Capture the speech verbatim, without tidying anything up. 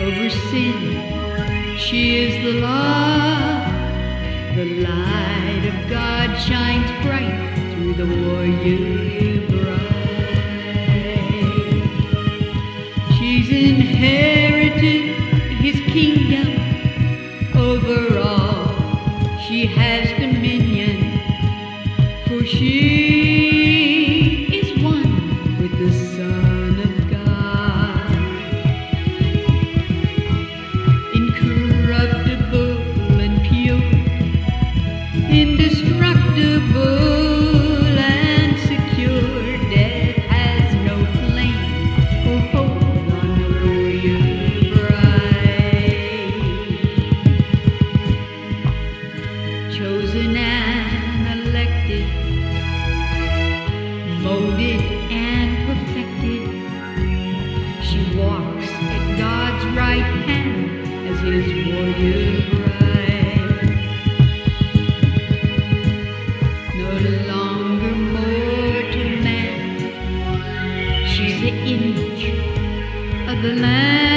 over sin. She is the law. The light of God shines bright through the warrior bride. She's inherited His kingdom over all. She has dominion, for she is one with the Son of God. Incorruptible and pure, indestructible and secure, death has no claim or hold on the warrior bride. Chosen and elected, molded and perfected, she walks at God's right hand as His warrior bride. No longer mortal man, she's the image of the Lamb.